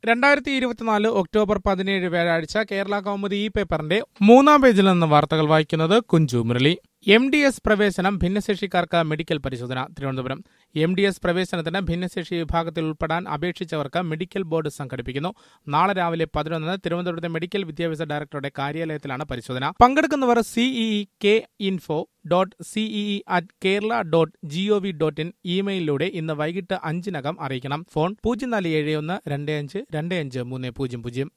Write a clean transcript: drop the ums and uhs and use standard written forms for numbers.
2024 October 17 വ്യാഴാഴ്ച കേരള കൗമുദി ഈ പേപ്പറിന്റെ 3-ാം പേജിൽ നിന്ന് വാർത്തകൾ വായിക്കുന്നത് കുഞ്ചു മുരളി. MDS പ്രവേശനം ഭിന്നശേഷിക്കാർക്ക് മെഡിക്കൽ പരിശോധന. തിരുവനന്തപുരം. MDS പ്രവേശനത്തിന് ഭിന്നശേഷി വിഭാഗത്തിൽ ഉൾപ്പെടാൻ അപേക്ഷിച്ചവർക്ക് മെഡിക്കൽ ബോർഡ് സംഘടിപ്പിക്കുന്നു. നാളെ രാവിലെ 11 തിരുവനന്തപുരത്തെ മെഡിക്കൽ വിദ്യാഭ്യാസ ഡയറക്ടറുടെ കാര്യാലയത്തിലാണ് പരിശോധന. പങ്കെടുക്കുന്നവർ ceekinfo.cee@kerala.gov.in ഇമെയിലിലൂടെ ഇന്ന് വൈകിട്ട് 5-നകം അറിയിക്കണം. ഫോൺ 0471 25 25 30.